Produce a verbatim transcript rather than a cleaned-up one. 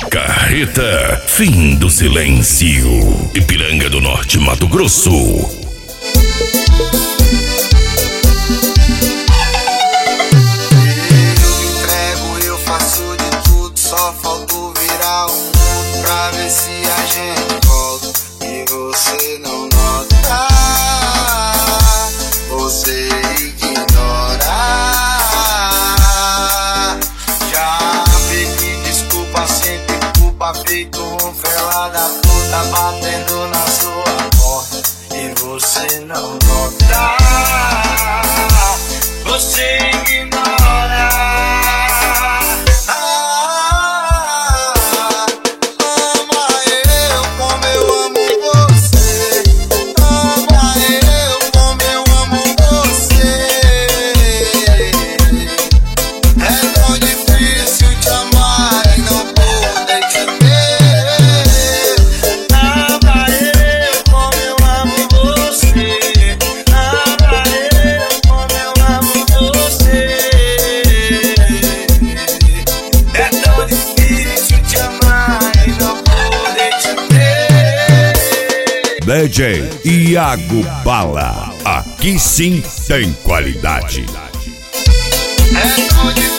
Carreta, fim do silêncio. Ipiranga do Norte, Mato Grosso. Só faltou virar um mundo pra ver se a gente volta. E você não nota, você ignora. Já pedi desculpa, sempre culpa, feito um fela da puta batendo na sua porta. E você não nota, você ignora. D J Iago Bala, aqui sim tem qualidade. É